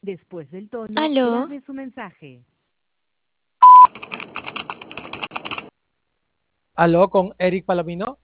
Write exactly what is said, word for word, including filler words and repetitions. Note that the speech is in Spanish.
Después del tono, Aló, grabe su mensaje. Aló, con Eric Palomino.